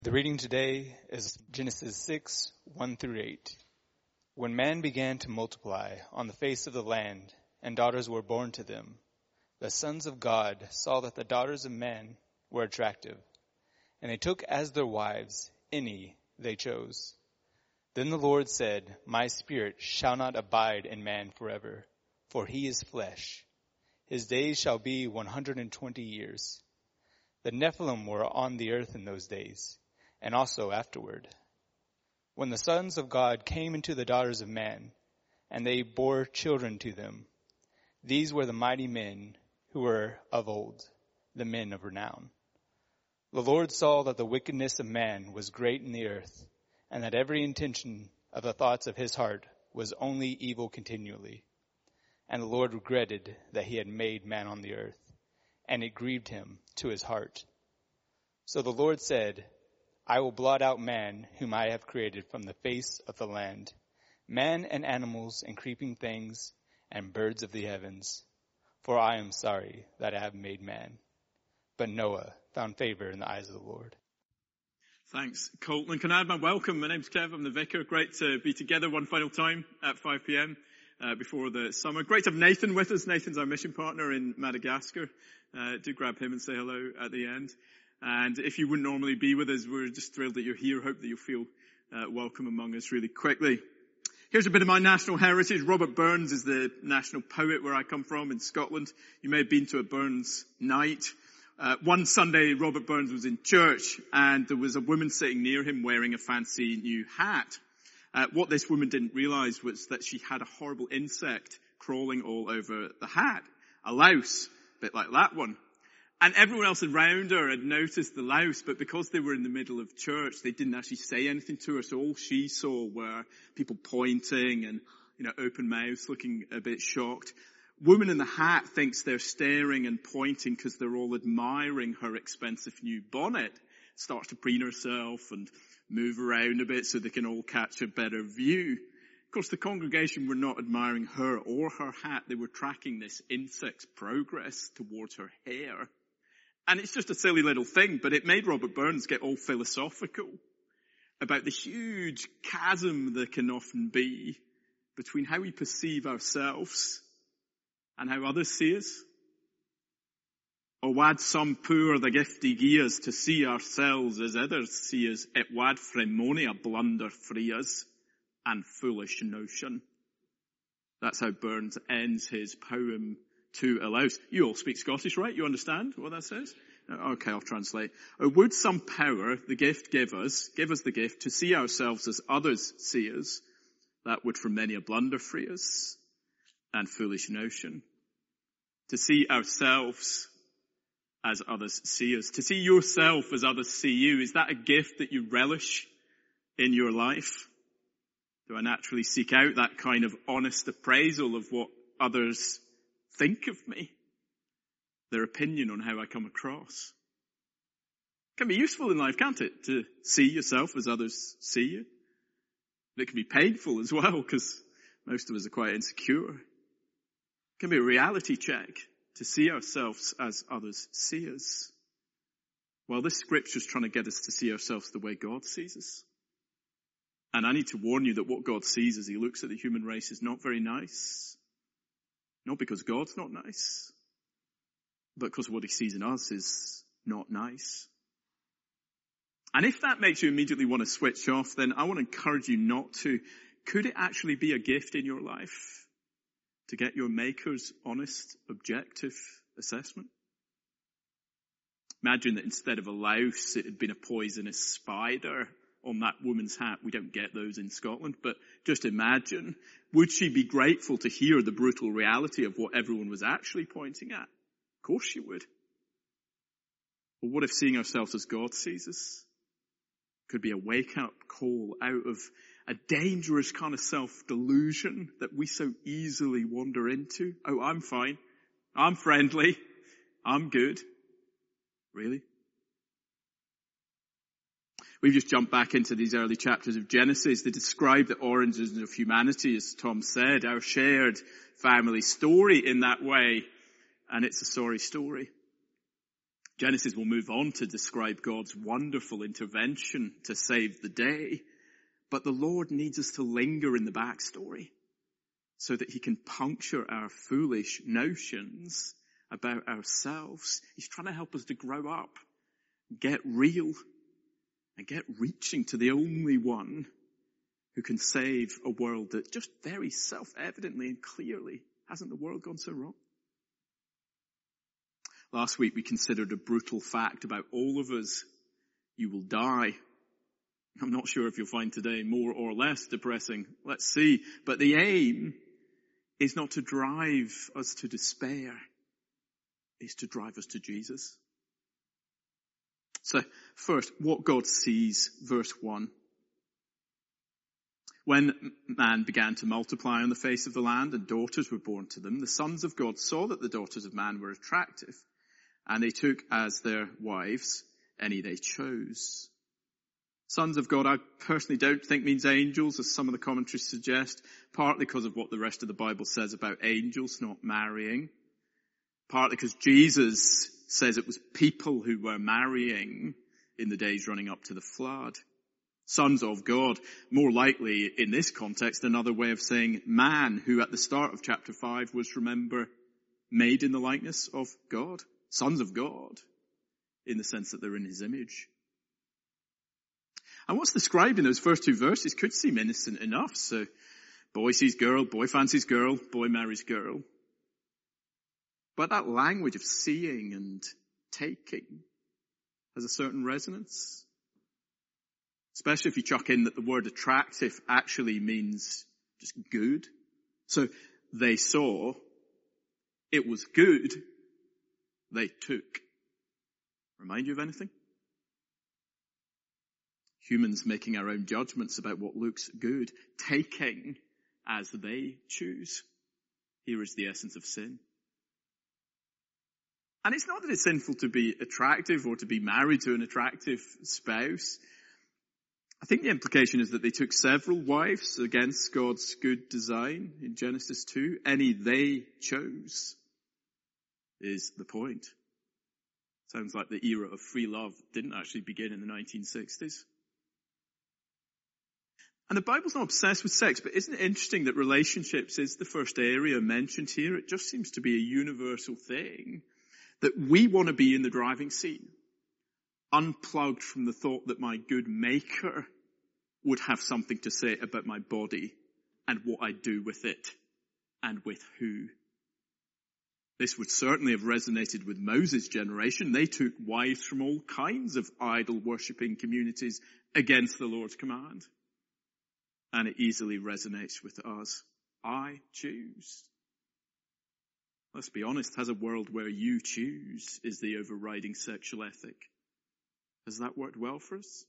The reading today is Genesis 6, 1 through 8. When man began to multiply on the face of the land, and daughters were born to them, the sons of God saw that the daughters of men were attractive, and they took as their wives any they chose. Then the Lord said, My spirit shall not abide in man forever, for he is flesh. His days shall be 120 years. The Nephilim were on the earth in those days, and also afterward. When the sons of God came into the daughters of man, and they bore children to them, these were the mighty men who were of old, the men of renown. The Lord saw that the wickedness of man was great in the earth, and that every intention of the thoughts of his heart was only evil continually. And the Lord regretted that he had made man on the earth, and it grieved him to his heart. So the Lord said, I will blot out man whom I have created from the face of the land, man and animals and creeping things and birds of the heavens, for I am sorry that I have made man. But Noah found favor in the eyes of the Lord. Thanks, Colton. Can I add my welcome? My name's Kev. I'm the vicar. Great to be together one final time at 5 p.m. Before the summer. Great to have Nathan with us. Nathan's our mission partner in Madagascar. Do grab him and say hello at the end. And if you wouldn't normally be with us, we're just thrilled that you're here. Hope that you'll feel welcome among us really quickly. Here's a bit of my national heritage. Robert Burns is the national poet where I come from in Scotland. You may have been to a Burns night. One Sunday, Robert Burns was in church and there was a woman sitting near him wearing a fancy new hat. What this woman didn't realize was that she had a horrible insect crawling all over the hat. A louse, a bit like that one. And everyone else around her had noticed the louse, but because they were in the middle of church, they didn't actually say anything to her. So all she saw were people pointing and, open mouths, looking a bit shocked. Woman in the hat thinks they're staring and pointing because they're all admiring her expensive new bonnet. Starts to preen herself and move around a bit so they can all catch a better view. Of course, the congregation were not admiring her or her hat. They were tracking this insect's progress towards her hair. And it's just a silly little thing, but it made Robert Burns get all philosophical about the huge chasm there can often be between how we perceive ourselves and how others see us. Or wad some poor the gifty gears to see ourselves as others see us, it wad frae mony a blunder free us and foolish notion. That's how Burns ends his poem to a louse. You all speak Scottish, right? You understand what that says? Okay, I'll translate. Oh, would some power the gift give us the gift to see ourselves as others see us, that would from many a blunder free us and foolish notion. To see ourselves as others see us, to see yourself as others see you, is that a gift that you relish in your life? Do I naturally seek out that kind of honest appraisal of what others think of me? Their opinion on how I come across. It can be useful in life, can't it? To see yourself as others see you. But it can be painful as well because most of us are quite insecure. It can be a reality check to see ourselves as others see us. Well, this scripture is trying to get us to see ourselves the way God sees us. And I need to warn you that what God sees as he looks at the human race is not very nice. Not because God's not nice, but because what he sees in us is not nice. And if that makes you immediately want to switch off, then I want to encourage you not to. Could it actually be a gift in your life to get your Maker's honest, objective assessment? Imagine that instead of a louse, it had been a poisonous spider on that woman's hat. We don't get those in Scotland, but just imagine, would she be grateful to hear the brutal reality of what everyone was actually pointing at? Of course she would. But what if seeing ourselves as God sees us could be a wake-up call out of a dangerous kind of self-delusion that we so easily wander into? Oh, I'm fine. I'm friendly. I'm good. Really? We've just jumped back into these early chapters of Genesis. They describe the origins of humanity, as Tom said, our shared family story in that way. And it's a sorry story. Genesis will move on to describe God's wonderful intervention to save the day. But the Lord needs us to linger in the backstory so that he can puncture our foolish notions about ourselves. He's trying to help us to grow up, get real, and get reaching to the only one who can save a world that just very self-evidently and clearly, hasn't the world gone so wrong? Last week we considered a brutal fact about all of us. You will die. I'm not sure if you'll find today more or less depressing. Let's see. But the aim is not to drive us to despair. It's to drive us to Jesus. So first, what God sees, verse 1. When man began to multiply on the face of the land and daughters were born to them, the sons of God saw that the daughters of man were attractive, and they took as their wives any they chose. Sons of God, I personally don't think means angels, as some of the commentaries suggest, partly because of what the rest of the Bible says about angels not marrying, partly because Jesus says it was people who were marrying in the days running up to the flood. Sons of God, more likely in this context, another way of saying man, who at the start of chapter 5 was, remember, made in the likeness of God. Sons of God, in the sense that they're in his image. And what's described in those first two verses could seem innocent enough. So, boy sees girl, boy fancies girl, boy marries girl. But that language of seeing and taking has a certain resonance. Especially if you chuck in that the word attractive actually means just good. So, they saw, it was good, they took. Remind you of anything? Humans making our own judgments about what looks good, taking as they choose. Here is the essence of sin. And it's not that it's sinful to be attractive or to be married to an attractive spouse. I think the implication is that they took several wives against God's good design in Genesis 2. Any they chose is the point. Sounds like the era of free love didn't actually begin in the 1960s. And the Bible's not obsessed with sex, but isn't it interesting that relationships is the first area mentioned here? It just seems to be a universal thing that we want to be in the driving seat, unplugged from the thought that my good maker would have something to say about my body and what I do with it and with who. This would certainly have resonated with Moses' generation. They took wives from all kinds of idol-worshipping communities against the Lord's command. And it easily resonates with us. I choose. Let's be honest, has a world where you choose is the overriding sexual ethic. Has that worked well for us?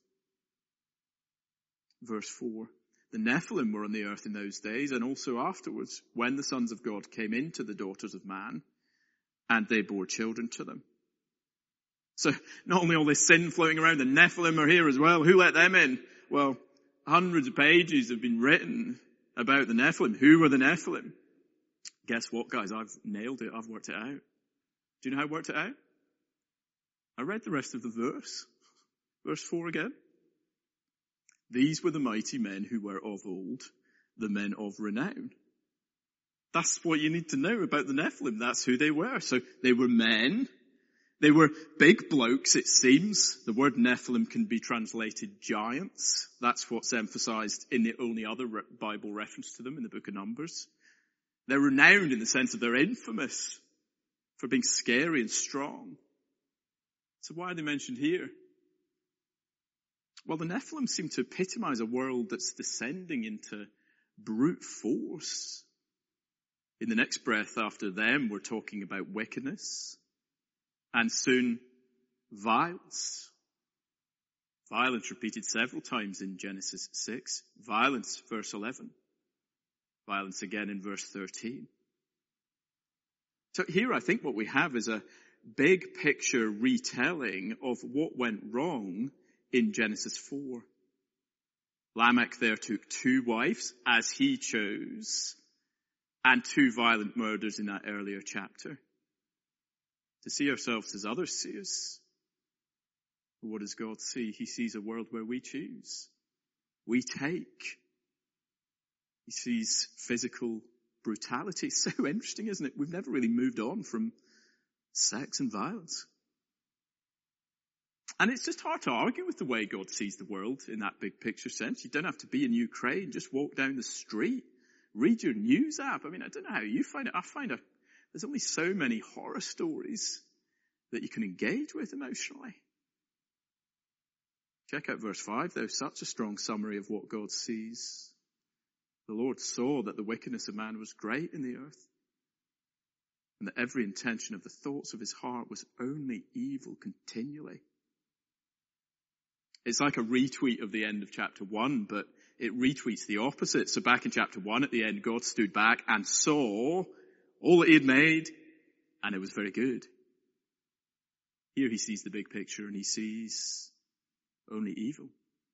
Verse 4. The Nephilim were on the earth in those days and also afterwards when the sons of God came into the daughters of man and they bore children to them. So not only all this sin floating around, the Nephilim are here as well. Who let them in? Well, hundreds of pages have been written about the Nephilim. Who were the Nephilim? Guess what, guys? I've nailed it. I've worked it out. Do you know how I worked it out? I read the rest of the verse. Verse 4 again. These were the mighty men who were of old, the men of renown. That's what you need to know about the Nephilim. That's who they were. So they were men. They were big blokes, it seems. The word Nephilim can be translated giants. That's what's emphasized in the only other Bible reference to them in the book of Numbers. They're renowned in the sense of they're infamous for being scary and strong. So why are they mentioned here? Well, the Nephilim seem to epitomize a world that's descending into brute force. In the next breath after them, we're talking about wickedness. And soon, violence. Violence repeated several times in Genesis 6. Violence, verse 11. Violence again in verse 13. So here I think what we have is a big picture retelling of what went wrong in Genesis 4. Lamech there took 2 wives as he chose and 2 violent murders in that earlier chapter. To see ourselves as others see us, What does God see? He sees a world where we choose. We take. He sees physical brutality. It's so interesting, isn't it? We've never really moved on from sex and violence. And it's just hard to argue with the way God sees the world in that big picture sense. You don't have to be in Ukraine. Just walk down the street. Read your news app. I mean, I don't know how you find it. I find there's only so many horror stories that you can engage with emotionally. Check out verse 5 though. Such a strong summary of what God sees. The Lord saw that the wickedness of man was great in the earth, and that every intention of the thoughts of his heart was only evil continually. It's like a retweet of the end of chapter 1, but it retweets the opposite. So back in chapter 1 at the end, God stood back and saw all that he had made, and it was very good. Here he sees the big picture and he sees only evil.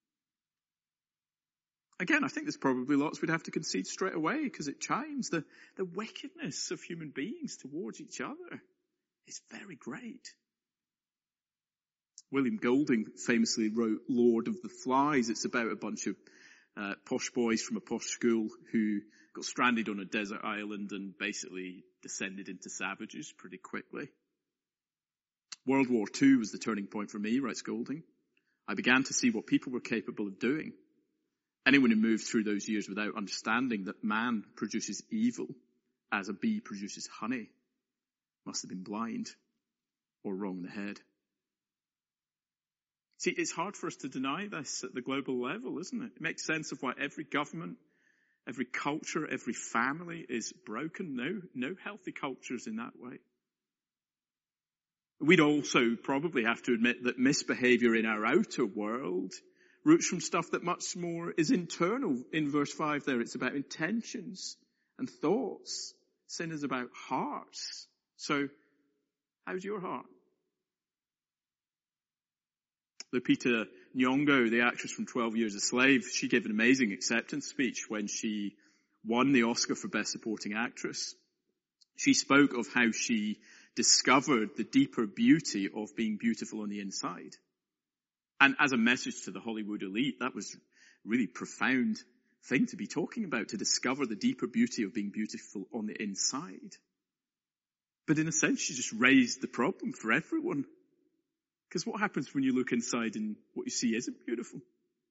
Again, I think there's probably lots we'd have to concede straight away because it chimes. The wickedness of human beings towards each other is very great. William Golding famously wrote Lord of the Flies. It's about a bunch of posh boys from a posh school who got stranded on a desert island and basically descended into savages pretty quickly. World War II was the turning point for me, writes Golding. I began to see what people were capable of doing. Anyone who moved through those years without understanding that man produces evil as a bee produces honey must have been blind or wrong in the head. See, it's hard for us to deny this at the global level, isn't it? It makes sense of why every government, every culture, every family is broken. No healthy cultures in that way. We'd also probably have to admit that misbehavior in our outer world roots from stuff that much more is internal. In verse 5 there, it's about intentions and thoughts. Sin is about hearts. So, how's your heart? Lupita Nyong'o, the actress from 12 Years a Slave, she gave an amazing acceptance speech when she won the Oscar for Best Supporting Actress. She spoke of how she discovered the deeper beauty of being beautiful on the inside. And as a message to the Hollywood elite, that was a really profound thing to be talking about, to discover the deeper beauty of being beautiful on the inside. But in a sense, she just raised the problem for everyone. Because what happens when you look inside and what you see isn't beautiful?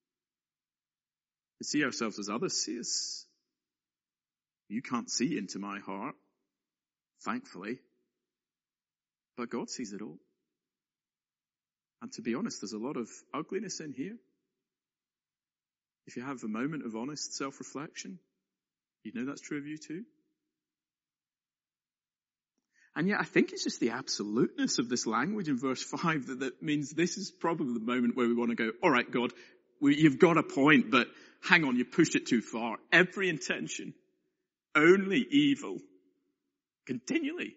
We see ourselves as others see us. You can't see into my heart, thankfully. But God sees it all. And to be honest, there's a lot of ugliness in here. If you have a moment of honest self-reflection, you know that's true of you too. And yet I think it's just the absoluteness of this language in verse 5 that means this is probably the moment where we want to go, all right, God, you've got a point, but hang on, you pushed it too far. Every intention, only evil, continually.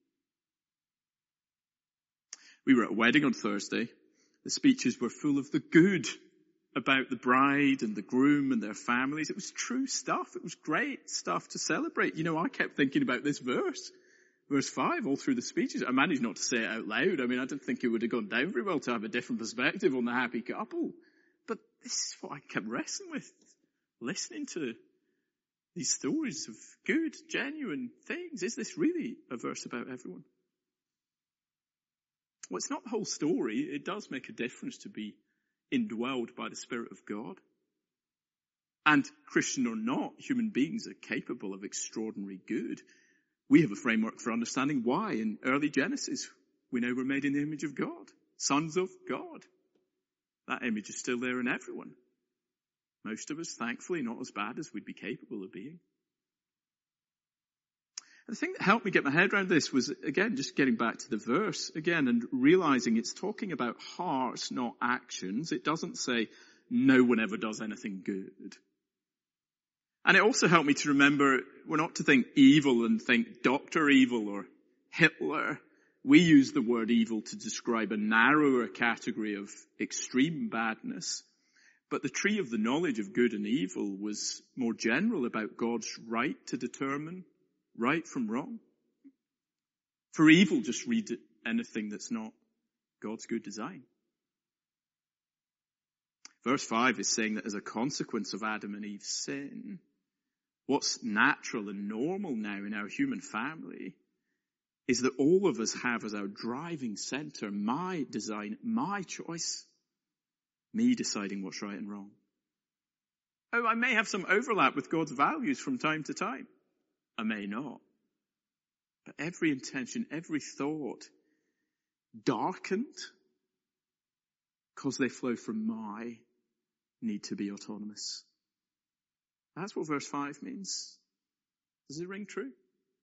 We were at a wedding on Thursday. The speeches were full of the good about the bride and the groom and their families. It was true stuff. It was great stuff to celebrate. You know, I kept thinking about this verse 5 all through the speeches. I managed not to say it out loud. I mean, I didn't think it would have gone down very well to have a different perspective on the happy couple. But this is what I kept wrestling with, listening to these stories of good, genuine things. Is this really a verse about everyone? Well, it's not the whole story. It does make a difference to be indwelled by the Spirit of God. And Christian or not, human beings are capable of extraordinary good. We have a framework for understanding why. In early Genesis, we know we're made in the image of God, sons of God. That image is still there in everyone. Most of us, thankfully, not as bad as we'd be capable of being. And the thing that helped me get my head around this was, again, just getting back to the verse again and realizing it's talking about hearts, not actions. It doesn't say no one ever does anything good. And it also helped me to remember we're not to think evil and think Dr. Evil or Hitler. We use the word evil to describe a narrower category of extreme badness. But the tree of the knowledge of good and evil was more general about God's right to determine right from wrong. For evil, just read anything that's not God's good design. Verse 5 is saying that as a consequence of Adam and Eve's sin, what's natural and normal now in our human family is that all of us have as our driving center my design, my choice, me deciding what's right and wrong. Oh, I may have some overlap with God's values from time to time. I may not. But every intention, every thought darkened because they flow from my need to be autonomous. That's what verse 5 means. Does it ring true?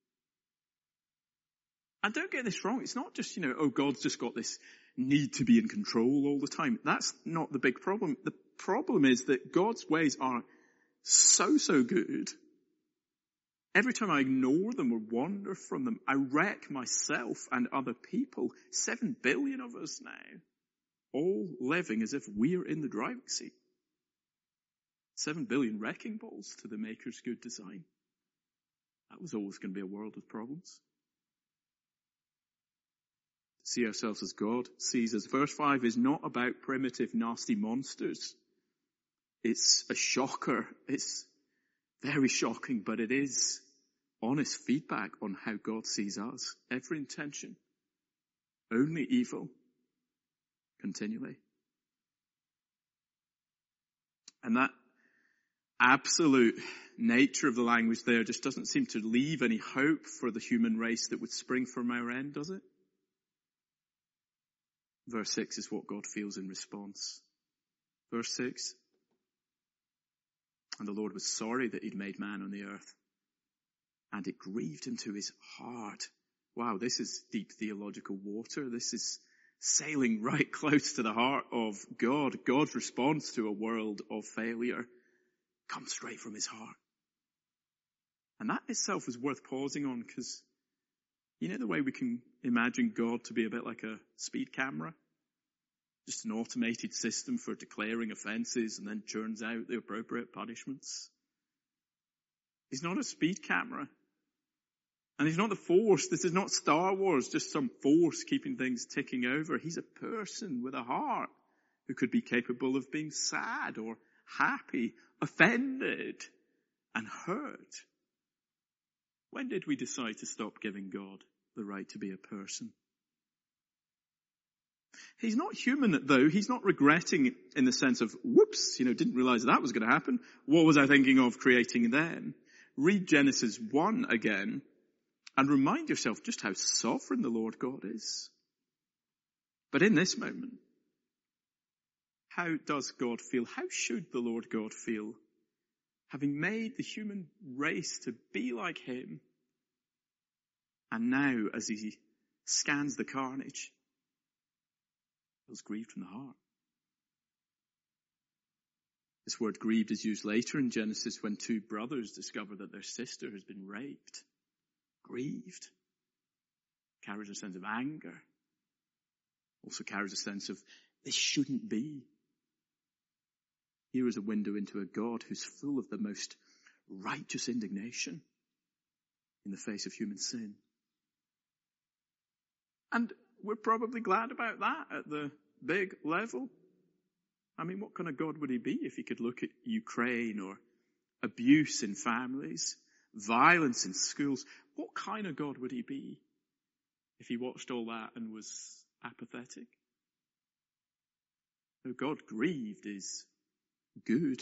And don't get this wrong. It's not just, God's just got this need to be in control all the time. That's not the big problem. The problem is that God's ways are so good. Every time I ignore them or wander from them, I wreck myself and other people. 7 billion of us now, all living as if we're in the driving seat. 7 billion wrecking balls to the Maker's good design. That was always going to be a world of problems. To see ourselves as God sees us. Verse 5 is not about primitive, nasty monsters. It's a shocker. It's very shocking, but it is honest feedback on how God sees us. Every intention, only evil, continually. And that absolute nature of the language there just doesn't seem to leave any hope for the human race that would spring from our end, does it? Verse 6 is what God feels in response. Verse 6. And the Lord was sorry that he'd made man on the earth, and it grieved him to his heart. Wow, this is deep theological water. This is sailing right close to the heart of God. God's response to a world of failure comes straight from his heart. And that itself is worth pausing on, because you know the way we can imagine God to be a bit like a speed camera? Just an automated system for declaring offences and then churns out the appropriate punishments. He's not a speed camera. And he's not the force. This is not Star Wars, just some force keeping things ticking over. He's a person with a heart who could be capable of being sad or happy, offended and hurt. When did we decide to stop giving God the right to be a person? He's not human, though. He's not regretting in the sense of, whoops, didn't realize that was going to happen. What was I thinking of creating then? Read Genesis 1 again and remind yourself just how sovereign the Lord God is. But in this moment, how does God feel? How should the Lord God feel? Having made the human race to be like him, and now as he scans the carnage, was grieved from the heart. This word grieved is used later in Genesis when 2 brothers discover that their sister has been raped. Grieved. Carries a sense of anger. Also carries a sense of, this shouldn't be. Here is a window into a God who's full of the most righteous indignation in the face of human sin. And we're probably glad about that at the big level. I mean, what kind of God would he be if he could look at Ukraine or abuse in families, violence in schools? What kind of God would he be if he watched all that and was apathetic? No, God grieved is good.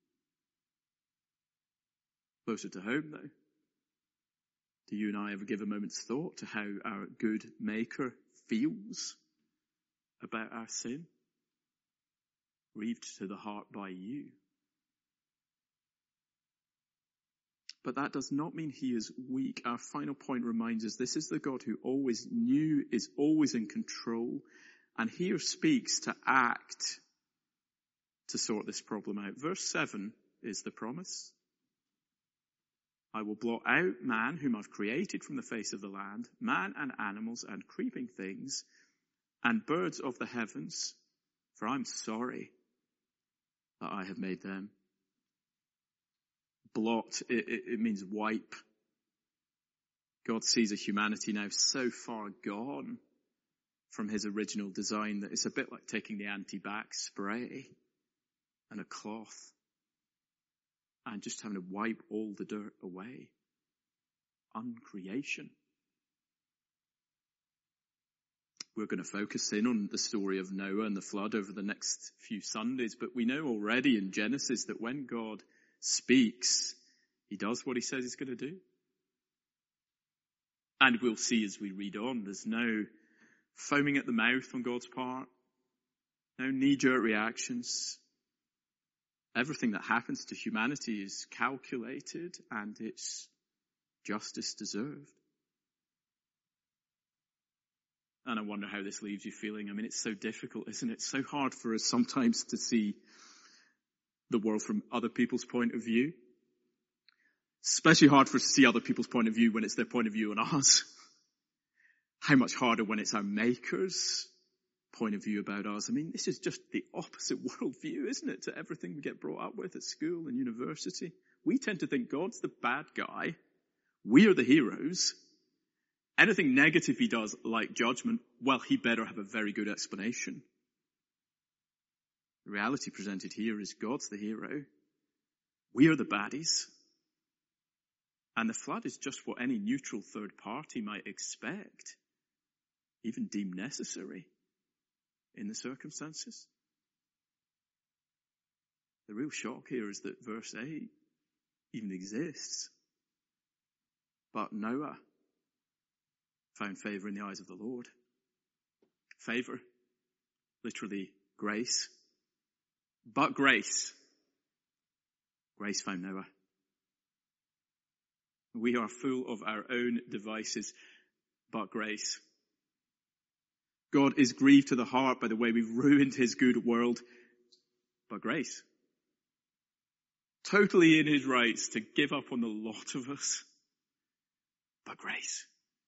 Closer to home, though. Do you and I ever give a moment's thought to how our good Maker feels about our sin? Grieved to the heart by you. But that does not mean he is weak. Our final point reminds us this is the God who always knew, is always in control, and here speaks to act to sort this problem out. Verse 7 is the promise. I will blot out man whom I've created from the face of the land, man and animals and creeping things, and birds of the heavens, for I'm sorry that I have made them. Blot, it means wipe. God sees a humanity now so far gone from his original design that it's a bit like taking the anti-bac spray and a cloth and just having to wipe all the dirt away. Uncreation. We're going to focus in on the story of Noah and the flood over the next few Sundays, but we know already in Genesis that when God speaks, he does what he says he's going to do. And we'll see as we read on, there's no foaming at the mouth on God's part, no knee-jerk reactions. Everything that happens to humanity is calculated and it's justice deserved. And I wonder how this leaves you feeling. I mean, it's so difficult, isn't it? It's so hard for us sometimes to see the world from other people's point of view. Especially hard for us to see other people's point of view when it's their point of view on us. How much harder when it's our Maker's point of view about us. I mean, this is just the opposite worldview, isn't it, to everything we get brought up with at school and university. We tend to think God's the bad guy. We are the heroes. Anything negative he does, like judgment, well, he better have a very good explanation. The reality presented here is God's the hero. We are the baddies. And the flood is just what any neutral third party might expect, even deem necessary in the circumstances. The real shock here is that verse 8 even exists. But Noah found favor in the eyes of the Lord. Favor, literally grace. But grace. Grace found Noah. We are full of our own devices, but grace. God is grieved to the heart by the way we've ruined his good world, but grace. Totally in his rights to give up on the lot of us, but grace.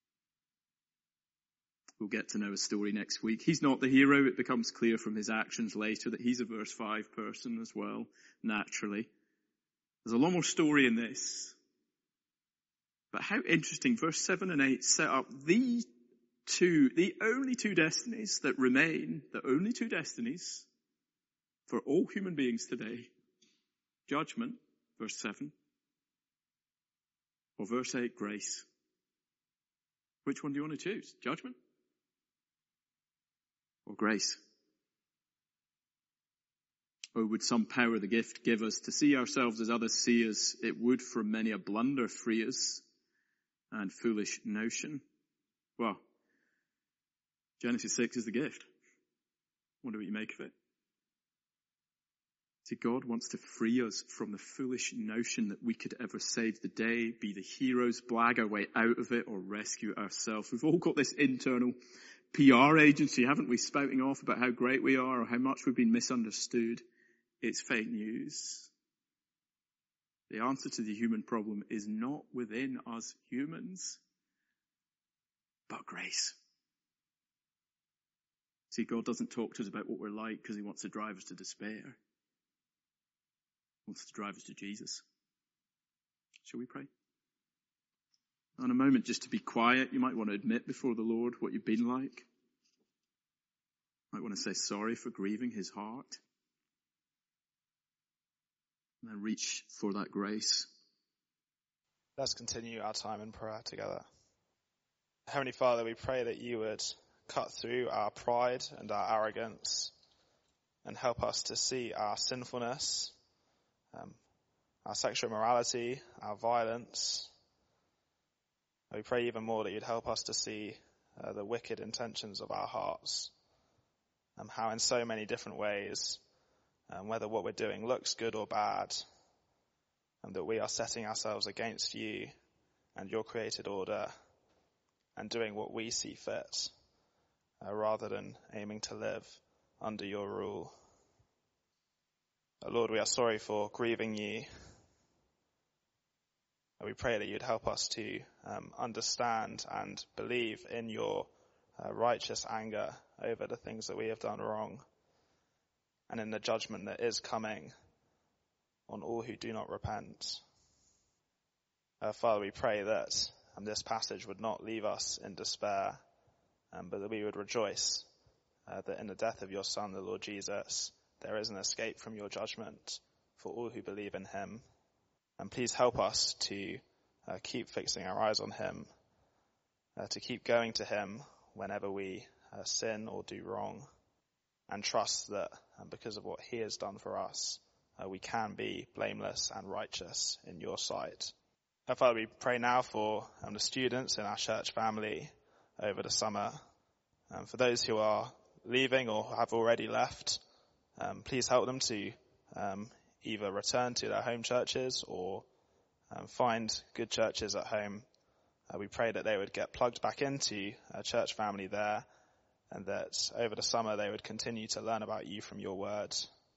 We'll get to know his story next week. He's not the hero. It becomes clear from his actions later that he's a verse 5 person as well, naturally. There's a lot more story in this. But how interesting, verse 7 and 8 set up the only two destinies that remain, the only two destinies for all human beings today. Judgment, verse 7, or verse 8, grace. Which one do you want to choose? Judgment or grace? Or would some power the gift give us to see ourselves as others see us? It would from many a blunder free us and foolish notion. Well, Genesis 6 is the gift. Wonder what you make of it. See, God wants to free us from the foolish notion that we could ever save the day, be the heroes, blag our way out of it, or rescue ourselves. We've all got this internal PR agency, haven't we, spouting off about how great we are or how much we've been misunderstood. It's fake news. The answer to the human problem is not within us humans, but grace. See, God doesn't talk to us about what we're like because he wants to drive us to despair. He wants to drive us to Jesus. Shall we pray? In a moment, just to be quiet, you might want to admit before the Lord what you've been like. You might want to say sorry for grieving his heart. And then reach for that grace. Let's continue our time in prayer together. Heavenly Father, we pray that you would cut through our pride and our arrogance and help us to see our sinfulness, our sexual immorality, our violence. We pray even more that you'd help us to see the wicked intentions of our hearts, how in so many different ways, whether what we're doing looks good or bad, and that we are setting ourselves against you and your created order and doing what we see fit, rather than aiming to live under your rule. Lord, we are sorry for grieving you. We pray that you'd help us to understand and believe in your righteous anger over the things that we have done wrong, and in the judgment that is coming on all who do not repent. Father, we pray that this passage would not leave us in despair, but that we would rejoice that in the death of your Son, the Lord Jesus, there is an escape from your judgment for all who believe in him. And please help us to keep fixing our eyes on him, to keep going to him whenever we sin or do wrong, and trust that because of what he has done for us, we can be blameless and righteous in your sight. Father, we pray now for the students in our church family over the summer. For those who are leaving or have already left, please help them to either return to their home churches or find good churches at home. We pray that they would get plugged back into a church family there, and that over the summer they would continue to learn about you from your word.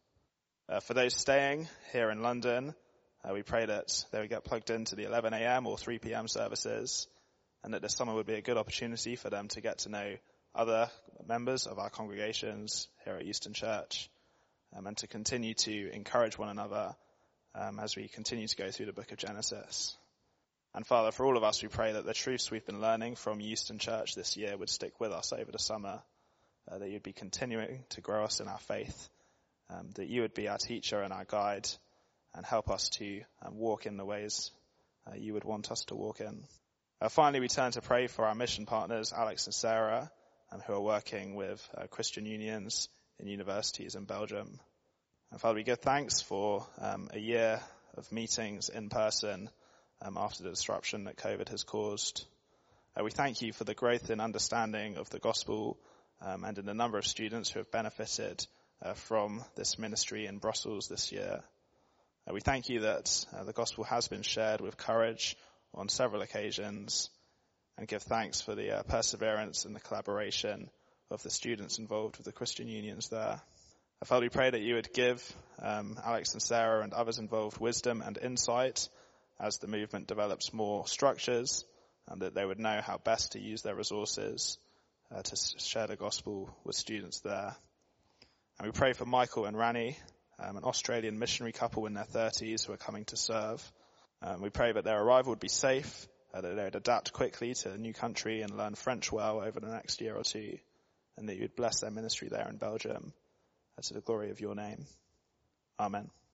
For those staying here in London, we pray that they would get plugged into the 11 a.m. or 3 p.m. services, and that this summer would be a good opportunity for them to get to know other members of our congregations here at Euston Church, and to continue to encourage one another as we continue to go through the book of Genesis. And Father, for all of us, we pray that the truths we've been learning from Euston Church this year would stick with us over the summer, that you'd be continuing to grow us in our faith, that you would be our teacher and our guide, and help us to walk in the ways you would want us to walk in. Finally, we turn to pray for our mission partners, Alex and Sarah, who are working with Christian unions in universities in Belgium. And Father, we give thanks for a year of meetings in person after the disruption that COVID has caused. We thank you for the growth in understanding of the gospel and in the number of students who have benefited from this ministry in Brussels this year. We thank you that the gospel has been shared with courage on several occasions, and give thanks for the perseverance and the collaboration of the students involved with the Christian unions there. Father, we pray that you would give Alex and Sarah and others involved wisdom and insight as the movement develops more structures, and that they would know how best to use their resources to share the gospel with students there. And we pray for Michael and Rani, an Australian missionary couple in their 30s who are coming to serve. We pray that their arrival would be safe, that they would adapt quickly to a new country and learn French well over the next year or two, and that you would bless their ministry there in Belgium to the glory of your name. Amen.